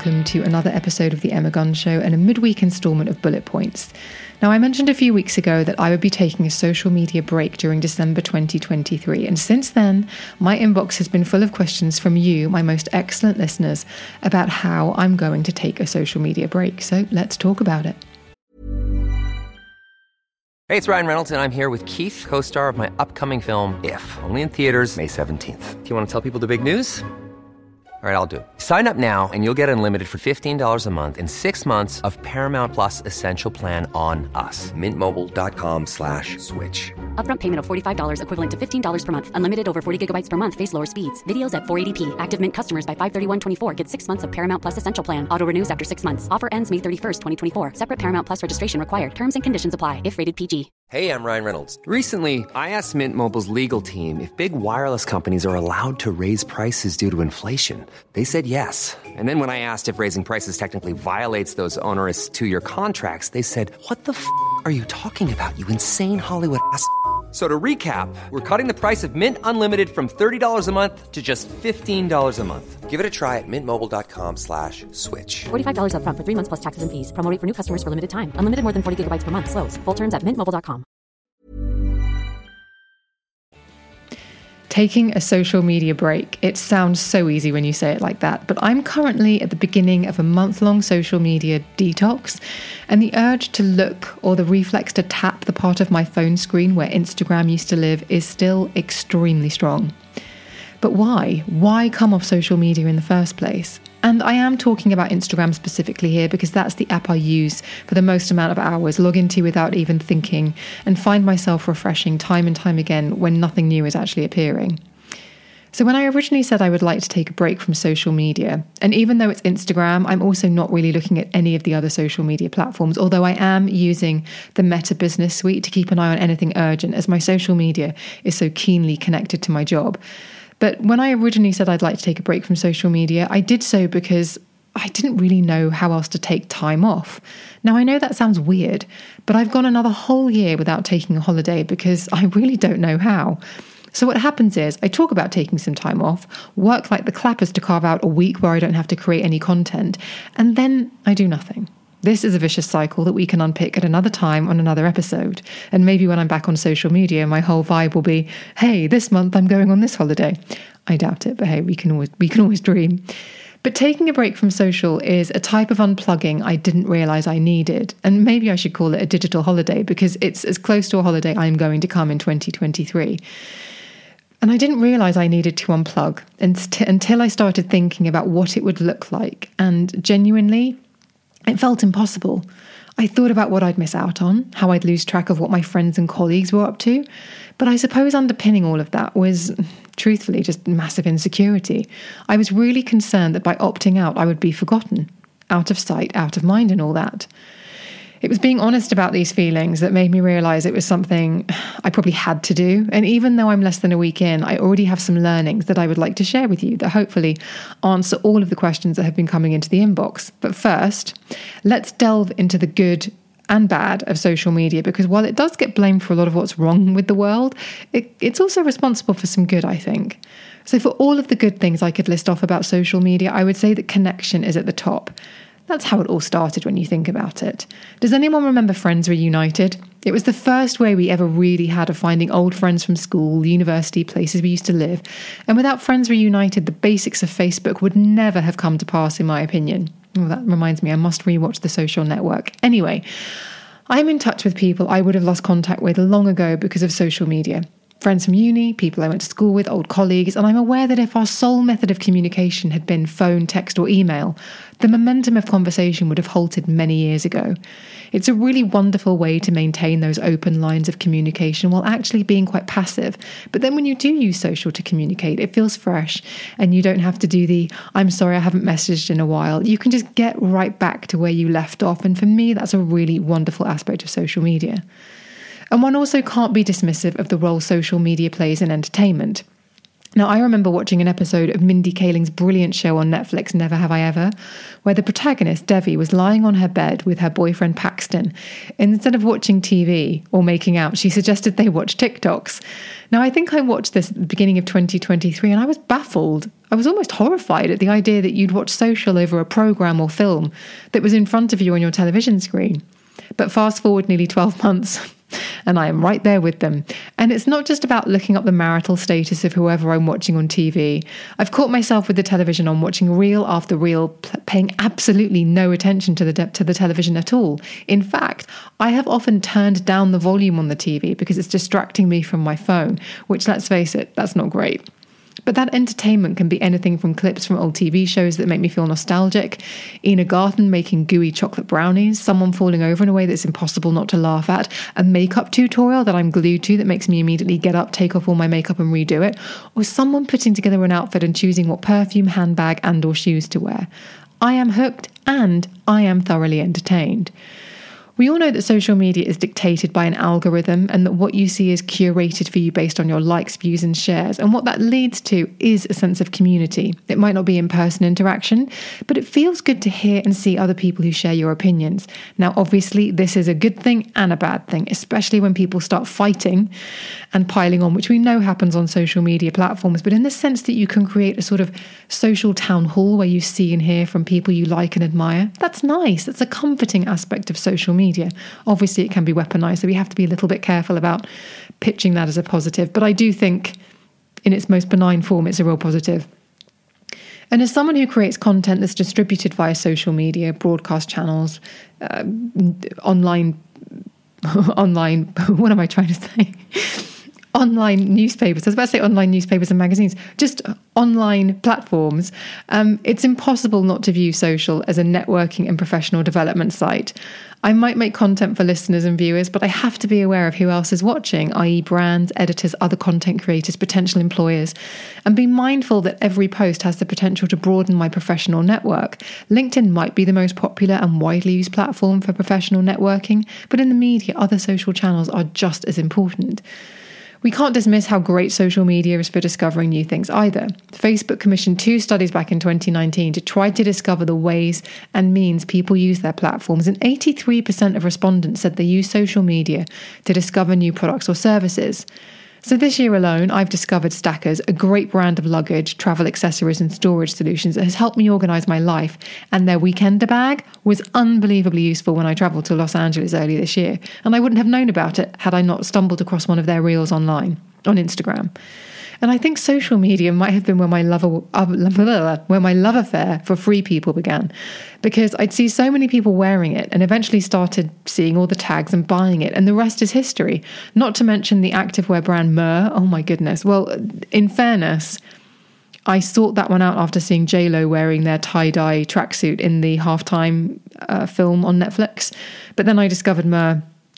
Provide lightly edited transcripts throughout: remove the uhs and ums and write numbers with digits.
welcome to another episode of The Emma Gunn Show and a midweek instalment of Bullet Points. Now, I mentioned a few weeks ago that I would be taking a social media break during December 2023, and since then, my inbox has been full of questions from you, my most excellent listeners, about how I'm going to take a social media break. So let's talk about it. Hey, it's Ryan Reynolds, and I'm here with Keith, co-star of my upcoming film, If, only in theaters May 17th. Do you want to tell people the big news? All right, I'll do it. Sign up now and you'll get unlimited for $15 a month and 6 months of Paramount Plus Essential Plan on us. MintMobile.com/switch. Upfront payment of $45 equivalent to $15 per month. Unlimited over 40 gigabytes per month. Face lower speeds. Videos at 480p. Active Mint customers by 531.24 get 6 months of Paramount Plus Essential Plan. Auto renews after 6 months. Offer ends May 31st, 2024. Separate Paramount Plus registration required. Terms and conditions apply if rated PG. Hey, I'm Ryan Reynolds. Recently, I asked Mint Mobile's legal team if big wireless companies are allowed to raise prices due to inflation. They said yes. And then when I asked if raising prices technically violates those onerous 2-year contracts, they said, "What the f*** are you talking about, you insane Hollywood ass?" So to recap, we're cutting the price of Mint Unlimited from $30 a month to just $15 a month. Give it a try at mintmobile.com/switch. $45 upfront for 3 months plus taxes and fees. Promo rate for new customers for limited time. Unlimited more than 40 gigabytes per month. Slows full terms at mintmobile.com. Taking a social media break. It sounds so easy when you say it like that, but I'm currently at the beginning of a month-long social media detox, and the urge to look or the reflex to tap the part of my phone screen where Instagram used to live is still extremely strong. But why? Why come off social media in the first place? And I am talking about Instagram specifically here because that's the app I use for the most amount of hours, log into without even thinking, and find myself refreshing time and time again when nothing new is actually appearing. So when I originally said I would like to take a break from social media, and even though it's Instagram, I'm also not really looking at any of the other social media platforms, although I am using the Meta Business Suite to keep an eye on anything urgent, as my social media is so keenly connected to my job. But when I originally said I'd like to take a break from social media, I did so because I didn't really know how else to take time off. Now, I know that sounds weird, but I've gone another whole year without taking a holiday because I really don't know how. So what happens is I talk about taking some time off, work like the clappers to carve out a week where I don't have to create any content, and then I do nothing. This is a vicious cycle that we can unpick at another time on another episode. And maybe when I'm back on social media, my whole vibe will be, hey, this month I'm going on this holiday. I doubt it, but hey, we can always dream. But taking a break from social is a type of unplugging I didn't realize I needed. And maybe I should call it a digital holiday because it's as close to a holiday I'm going to come in 2023. And I didn't realize I needed to unplug until I started thinking about what it would look like. And genuinely, it felt impossible. I thought about what I'd miss out on, how I'd lose track of what my friends and colleagues were up to. But I suppose underpinning all of that was, truthfully, just massive insecurity. I was really concerned that by opting out, I would be forgotten, out of sight, out of mind and all that. It was being honest about these feelings that made me realize it was something I probably had to do. And even though I'm less than a week in, I already have some learnings that I would like to share with you that hopefully answer all of the questions that have been coming into the inbox. But first, let's delve into the good and bad of social media, because while it does get blamed for a lot of what's wrong with the world, it's also responsible for some good, I think. So for all of the good things I could list off about social media, I would say that connection is at the top. That's how it all started when you think about it. Does anyone remember Friends Reunited? It was the first way we ever really had of finding old friends from school, university, places we used to live. And without Friends Reunited, the basics of Facebook would never have come to pass, in my opinion. Oh, that reminds me, I must rewatch The Social Network. Anyway, I'm in touch with people I would have lost contact with long ago because of social media. Friends from uni, people I went to school with, old colleagues, and I'm aware that if our sole method of communication had been phone, text or email, the momentum of conversation would have halted many years ago. It's a really wonderful way to maintain those open lines of communication while actually being quite passive. But then when you do use social to communicate, it feels fresh and you don't have to do the, I'm sorry I haven't messaged in a while. You can just get right back to where you left off. And for me, that's a really wonderful aspect of social media. And one also can't be dismissive of the role social media plays in entertainment. Now, I remember watching an episode of Mindy Kaling's brilliant show on Netflix, Never Have I Ever, where the protagonist, Devi, was lying on her bed with her boyfriend, Paxton. Instead of watching TV or making out, she suggested they watch TikToks. Now, I think I watched this at the beginning of 2023 and I was baffled. I was almost horrified at the idea that you'd watch social over a programme or film that was in front of you on your television screen. But fast forward nearly 12 months, and I am right there with them. And it's not just about looking up the marital status of whoever I'm watching on TV. I've caught myself with the television on, watching reel after reel, paying absolutely no attention to the television at all. In fact, I have often turned down the volume on the TV because it's distracting me from my phone, which, let's face it, that's not great. But that entertainment can be anything from clips from old TV shows that make me feel nostalgic, Ina Garten making gooey chocolate brownies, someone falling over in a way that's impossible not to laugh at, a makeup tutorial that I'm glued to that makes me immediately get up, take off all my makeup and redo it, or someone putting together an outfit and choosing what perfume, handbag and or shoes to wear. I am hooked and I am thoroughly entertained. We all know that social media is dictated by an algorithm and that what you see is curated for you based on your likes, views and shares. And what that leads to is a sense of community. It might not be in-person interaction, but it feels good to hear and see other people who share your opinions. Now, obviously, this is a good thing and a bad thing, especially when people start fighting and piling on, which we know happens on social media platforms, but in the sense that you can create a sort of social town hall where you see and hear from people you like and admire. That's nice. That's a comforting aspect of social media. Obviously, it can be weaponized, so we have to be a little bit careful about pitching that as a positive. But I do think in its most benign form, it's a real positive. And as someone who creates content that's distributed via social media, broadcast channels, online, what am I trying to say? Online newspapers. I was about to say online newspapers and magazines, just online platforms. It's impossible not to view social as a networking and professional development site. I might make content for listeners and viewers, but I have to be aware of who else is watching, i.e. brands, editors, other content creators, potential employers, and be mindful that every post has the potential to broaden my professional network. LinkedIn might be the most popular and widely used platform for professional networking, but in the media, other social channels are just as important. We can't dismiss how great social media is for discovering new things either. Facebook commissioned 2 studies back in 2019 to try to discover the ways and means people use their platforms, and 83% of respondents said they use social media to discover new products or services. So this year alone, I've discovered Stackers, a great brand of luggage, travel accessories and storage solutions that has helped me organise my life, and their Weekender bag was unbelievably useful when I travelled to Los Angeles earlier this year, and I wouldn't have known about it had I not stumbled across one of their reels online, on Instagram. And I think social media might have been where my love affair for free people began, because I'd see so many people wearing it and eventually started seeing all the tags and buying it, and the rest is history. Not to mention the activewear brand Mer. Oh my goodness. Well, in fairness, I sought that one out after seeing J-Lo wearing their tie-dye tracksuit in the Halftime film on Netflix. But then I discovered Mer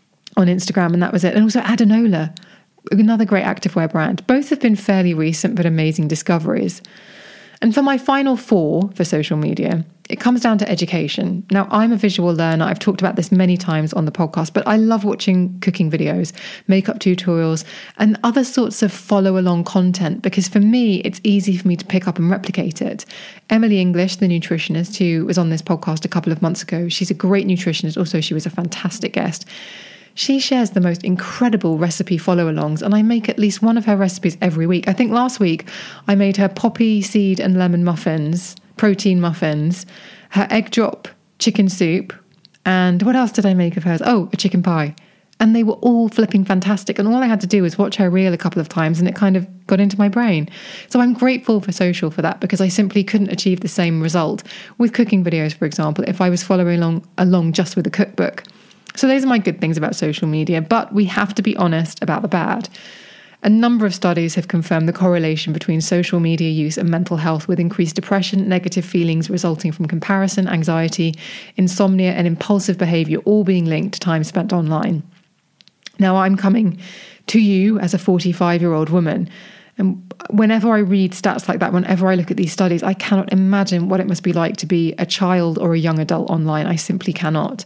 on Instagram, and that was it. And also Adenola, another great activewear brand. Both have been fairly recent but amazing discoveries. And for my final 4 for social media, it comes down to education. Now, I'm a visual learner. I've talked about this many times on the podcast, but I love watching cooking videos, makeup tutorials, and other sorts of follow-along content, because for me, it's easy for me to pick up and replicate it. Emily English, the nutritionist who was on this podcast a couple of months ago, she's a great nutritionist. Also, she was a fantastic guest. She shares the most incredible recipe follow-alongs, and I make at least one of her recipes every week. I think last week I made her poppy seed and lemon muffins, protein muffins, her egg drop chicken soup, and what else did I make of hers? Oh, a chicken pie. And they were all flipping fantastic, and all I had to do was watch her reel a couple of times and it kind of got into my brain. So I'm grateful for social for that, because I simply couldn't achieve the same result with cooking videos, for example, if I was following along just with a cookbook. So those are my good things about social media, but we have to be honest about the bad. A number of studies have confirmed the correlation between social media use and mental health, with increased depression, negative feelings resulting from comparison, anxiety, insomnia, and impulsive behaviour all being linked to time spent online. Now, I'm coming to you as a 45-year-old woman, and whenever I read stats like that, whenever I look at these studies, I cannot imagine what it must be like to be a child or a young adult online. I simply cannot.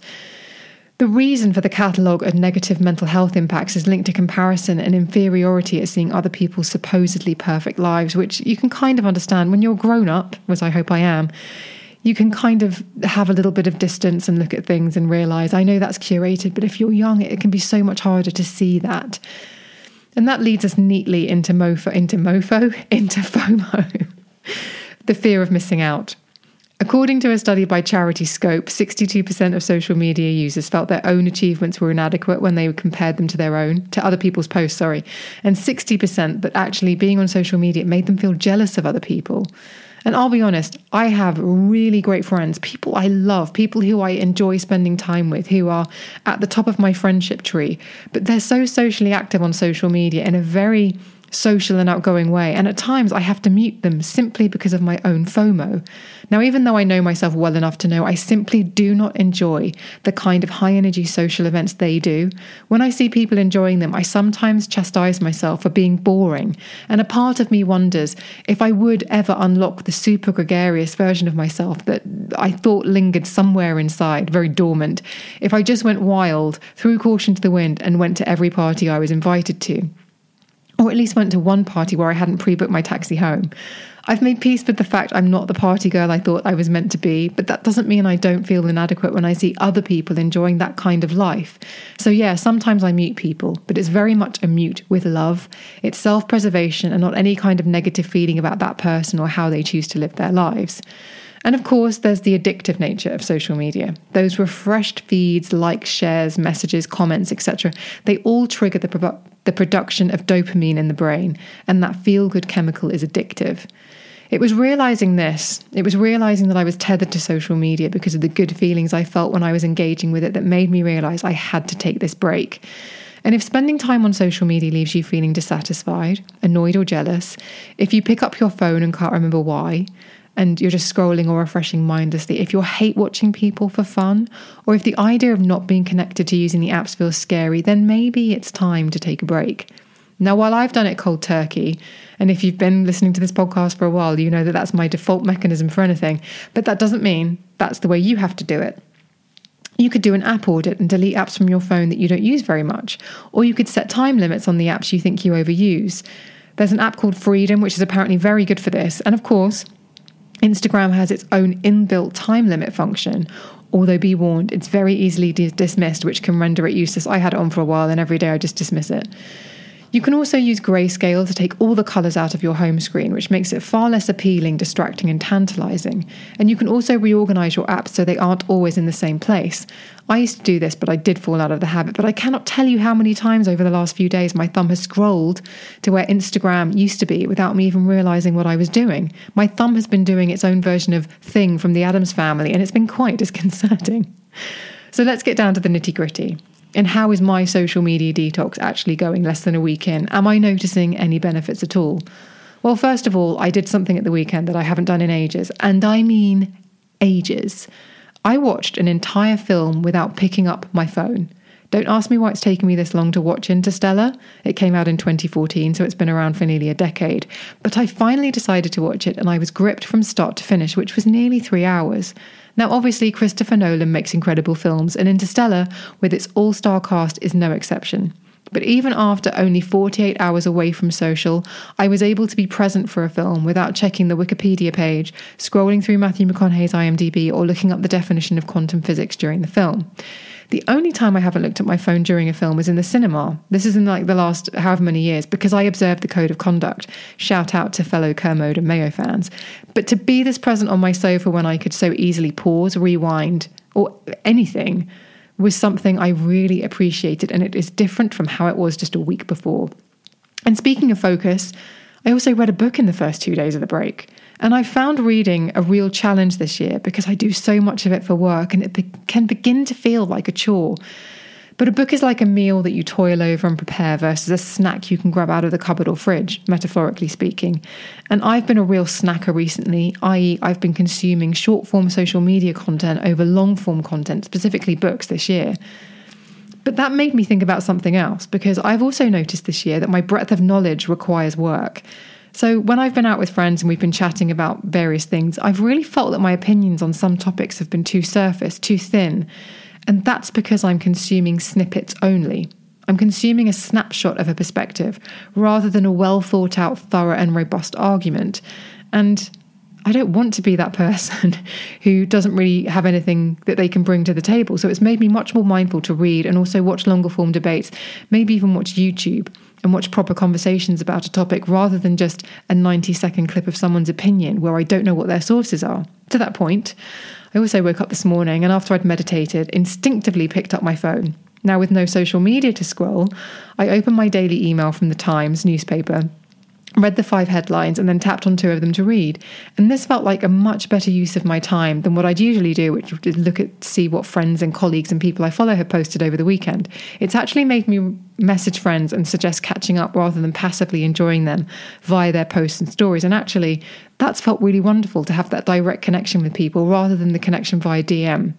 The reason for the catalogue of negative mental health impacts is linked to comparison and inferiority at seeing other people's supposedly perfect lives, which you can kind of understand when you're grown up, as I hope I am. You can kind of have a little bit of distance and look at things and realise, I know that's curated, but if you're young, it can be so much harder to see that. And that leads us neatly into FOMO. the fear of missing out. According to a study by Charity Scope, 62% of social media users felt their own achievements were inadequate when they compared them to other people's posts, and 60% that actually being on social media made them feel jealous of other people. And I'll be honest, I have really great friends, people I love, people who I enjoy spending time with, who are at the top of my friendship tree, but they're so socially active on social media in a very social and outgoing way, and at times I have to mute them simply because of my own FOMO. Now, even though I know myself well enough to know I simply do not enjoy the kind of high energy social events they do, when I see people enjoying them, I sometimes chastise myself for being boring, and a part of me wonders if I would ever unlock the super gregarious version of myself that I thought lingered somewhere inside, very dormant, if I just went wild, threw caution to the wind, and went to every party I was invited to. Or at least went to one party where I hadn't pre-booked my taxi home. I've made peace with the fact I'm not the party girl I thought I was meant to be, but that doesn't mean I don't feel inadequate when I see other people enjoying that kind of life. So yeah, sometimes I mute people, but it's very much a mute with love. It's self-preservation and not any kind of negative feeling about that person or how they choose to live their lives. And of course, there's the addictive nature of social media. Those refreshed feeds, likes, shares, messages, comments, etc., they all trigger the production of dopamine in the brain, and that feel-good chemical is addictive. It was realizing that I was tethered to social media because of the good feelings I felt when I was engaging with it that made me realize I had to take this break. And if spending time on social media leaves you feeling dissatisfied, annoyed or jealous, if you pick up your phone and can't remember why, and you're just scrolling or refreshing mindlessly, if you're hate watching people for fun, or if the idea of not being connected to using the apps feels scary, then maybe it's time to take a break. Now, while I've done it cold turkey, and if you've been listening to this podcast for a while, you know that that's my default mechanism for anything, but that doesn't mean that's the way you have to do it. You could do an app audit and delete apps from your phone that you don't use very much, or you could set time limits on the apps you think you overuse. There's an app called Freedom, which is apparently very good for this, and of course, Instagram has its own inbuilt time limit function, although be warned, it's very easily dismissed, which can render it useless. I had it on for a while and every day I just dismiss it. You can also use grayscale to take all the colours out of your home screen, which makes it far less appealing, distracting and tantalising. And you can also reorganise your apps so they aren't always in the same place. I used to do this, but I did fall out of the habit. But I cannot tell you how many times over the last few days my thumb has scrolled to where Instagram used to be without me even realising what I was doing. My thumb has been doing its own version of Thing from the Addams Family, and it's been quite disconcerting. So let's get down to the nitty-gritty. And how is my social media detox actually going less than a week in? Am I noticing any benefits at all? Well, first of all, I did something at the weekend that I haven't done in ages. And I mean ages. I watched an entire film without picking up my phone. Don't ask me why it's taken me this long to watch Interstellar. It came out in 2014, so it's been around for nearly a decade. But I finally decided to watch it, and I was gripped from start to finish, which was nearly 3 hours. Now, obviously, Christopher Nolan makes incredible films, and Interstellar, with its all-star cast, is no exception. But even after only 48 hours away from social, I was able to be present for a film without checking the Wikipedia page, scrolling through Matthew McConaughey's IMDb, or looking up the definition of quantum physics during the film. The only time I haven't looked at my phone during a film is in the cinema. This is in the last however many years, because I observed the code of conduct. Shout out to fellow Kermode and Mayo fans. But to be this present on my sofa when I could so easily pause, rewind, or anything was something I really appreciated, and it is different from how it was just a week before. And speaking of focus, I also read a book in the first 2 days of the break. And I found reading a real challenge this year because I do so much of it for work, and it can begin to feel like a chore. But a book is like a meal that you toil over and prepare versus a snack you can grab out of the cupboard or fridge, metaphorically speaking. And I've been a real snacker recently, i.e. I've been consuming short-form social media content over long-form content, specifically books this year. But that made me think about something else, because I've also noticed this year that my breadth of knowledge requires work. So when I've been out with friends and we've been chatting about various things, I've really felt that my opinions on some topics have been too surface, too thin. And that's because I'm consuming snippets only. I'm consuming a snapshot of a perspective rather than a well thought out, thorough and robust argument. And I don't want to be that person who doesn't really have anything that they can bring to the table. So it's made me much more mindful to read and also watch longer form debates, maybe even watch YouTube. and watch proper conversations about a topic rather than just a 90-second clip of someone's opinion where I don't know what their sources are. To that point, I also woke up this morning and after I'd meditated, instinctively picked up my phone. Now with no social media to scroll, I opened my daily email from the Times newspaper, read the 5 headlines and then tapped on 2 of them to read. And this felt like a much better use of my time than what I'd usually do, which would see what friends and colleagues and people I follow have posted over the weekend. It's actually made me message friends and suggest catching up rather than passively enjoying them via their posts and stories. And actually, that's felt really wonderful to have that direct connection with people rather than the connection via DM.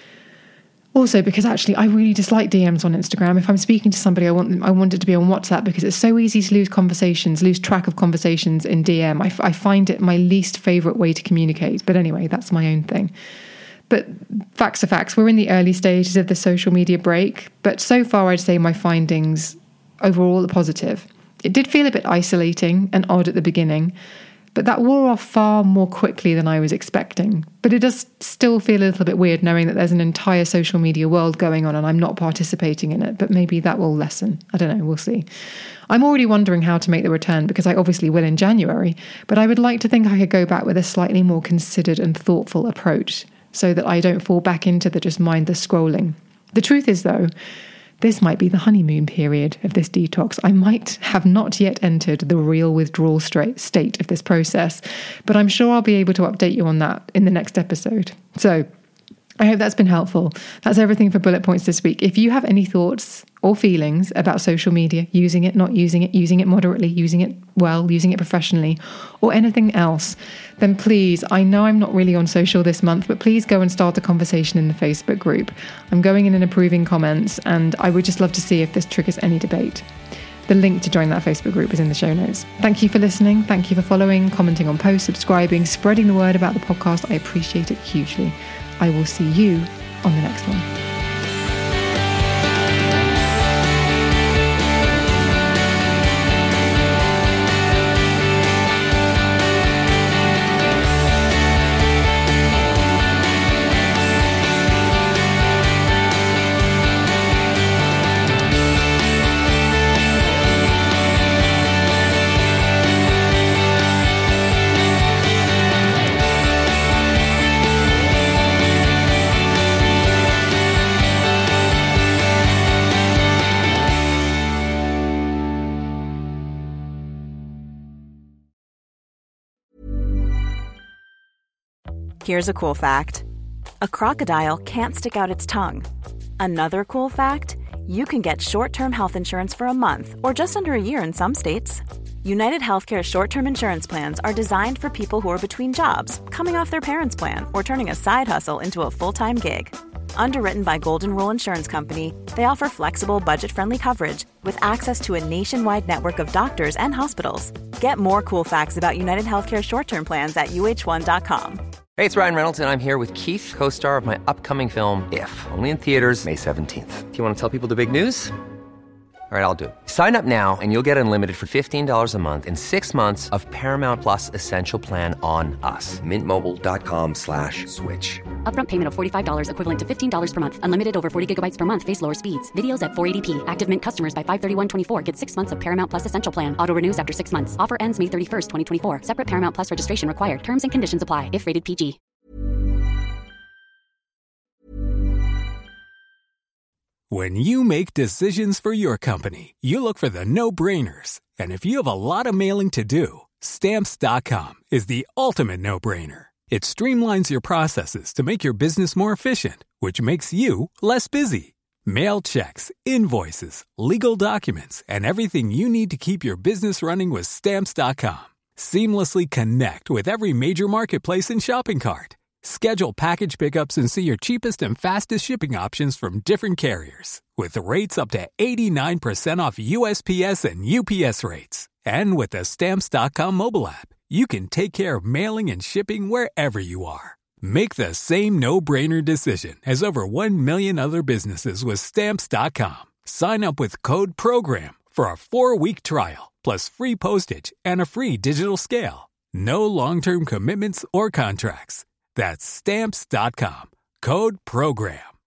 Also, because actually I really dislike DMs on Instagram. If I'm speaking to somebody, I want it to be on WhatsApp because it's so easy to lose track of conversations in DM. I find it my least favourite way to communicate. But anyway, that's my own thing. But facts are facts. We're in the early stages of the social media break. But so far, I'd say my findings overall are positive. It did feel a bit isolating and odd at the beginning, but that wore off far more quickly than I was expecting. But it does still feel a little bit weird knowing that there's an entire social media world going on and I'm not participating in it. But maybe that will lessen. I don't know, we'll see. I'm already wondering how to make the return because I obviously will in January. But I would like to think I could go back with a slightly more considered and thoughtful approach so that I don't fall back into the just mindless scrolling. The truth is, though, this might be the honeymoon period of this detox. I might have not yet entered the real withdrawal state of this process, but I'm sure I'll be able to update you on that in the next episode. So I hope that's been helpful. That's everything for Bullet Points this week. If you have any thoughts or feelings about social media, using it, not using it moderately, using it well, using it professionally, or anything else, then please, I know I'm not really on social this month, but please go and start a conversation in the Facebook group. I'm going in and approving comments, and I would just love to see if this triggers any debate. The link to join that Facebook group is in the show notes. Thank you for listening. Thank you for following, commenting on posts, subscribing, spreading the word about the podcast. I appreciate it hugely. I will see you on the next one. Here's a cool fact. A crocodile can't stick out its tongue. Another cool fact, you can get short-term health insurance for a month or just under a year in some states. United Healthcare short-term insurance plans are designed for people who are between jobs, coming off their parents' plan, or turning a side hustle into a full-time gig. Underwritten by Golden Rule Insurance Company, they offer flexible, budget-friendly coverage with access to a nationwide network of doctors and hospitals. Get more cool facts about United Healthcare short-term plans at uh1.com. Hey, it's Ryan Reynolds, and I'm here with Keith, co-star of my upcoming film, If, only in theaters May 17th. Do you want to tell people the big news? All right, I'll do it. Sign up now and you'll get unlimited for $15 a month and 6 months of Paramount Plus Essential Plan on us. MintMobile.com/switch. Upfront payment of $45 equivalent to $15 per month. Unlimited over 40 gigabytes per month. Face lower speeds. Videos at 480p. Active Mint customers by 531.24 get 6 months of Paramount Plus Essential Plan. Auto renews after 6 months. Offer ends May 31st, 2024. Separate Paramount Plus registration required. Terms and conditions apply if rated PG. When you make decisions for your company, you look for the no-brainers. And if you have a lot of mailing to do, Stamps.com is the ultimate no-brainer. It streamlines your processes to make your business more efficient, which makes you less busy. Mail checks, invoices, legal documents, and everything you need to keep your business running with Stamps.com. Seamlessly connect with every major marketplace and shopping cart. Schedule package pickups and see your cheapest and fastest shipping options from different carriers. With rates up to 89% off USPS and UPS rates. And with the Stamps.com mobile app, you can take care of mailing and shipping wherever you are. Make the same no-brainer decision as over 1 million other businesses with Stamps.com. Sign up with code PROGRAM for a 4-week trial, plus free postage and a free digital scale. No long-term commitments or contracts. That's Stamps.com. Code PROGRAM.